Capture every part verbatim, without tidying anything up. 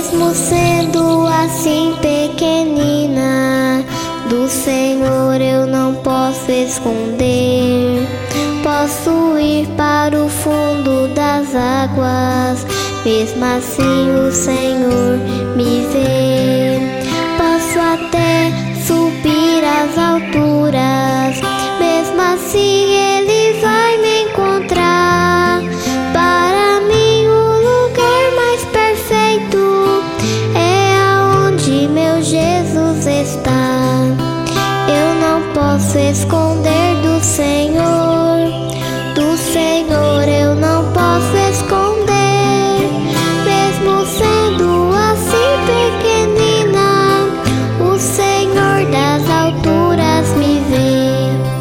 Mesmo sendo assim pequenina, do Senhor eu não posso esconder. Posso ir para o fundo das águas, mesmo assim o Senhor me vê. Posso até subir às alturas, mesmo assim Ele vai me encontrar. Para mim o lugar mais perfeito é aonde meu Jesus está. Eu não posso esconder do Senhor, do Senhor eu não posso esconder. Mesmo sendo assim pequenina, o Senhor das alturas me vê.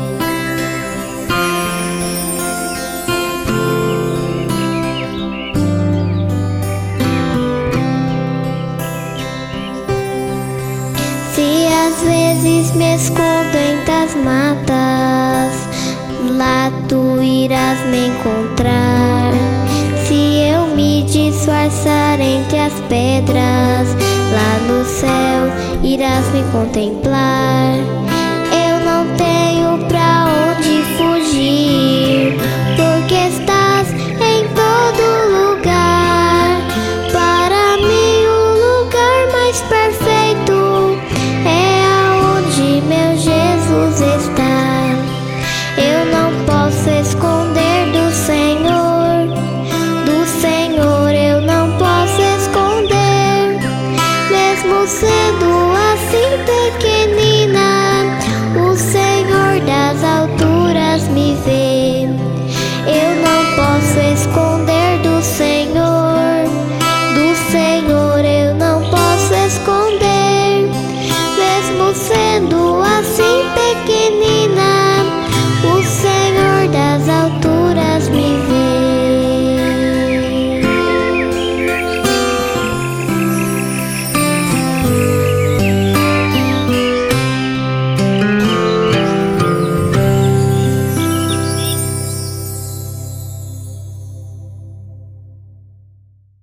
Se às vezes me escondo entre as matas, lá tu irás me encontrar. Se eu me disfarçar entre as pedras, lá no céu irás me contemplar. Eu não tenho pra onde fugir, porque estás em todo lugar. Para mim o lugar mais perfeito é aonde meu Jesus está. Eu não posso esconder do Senhor, do Senhor eu não posso esconder. Mesmo sendo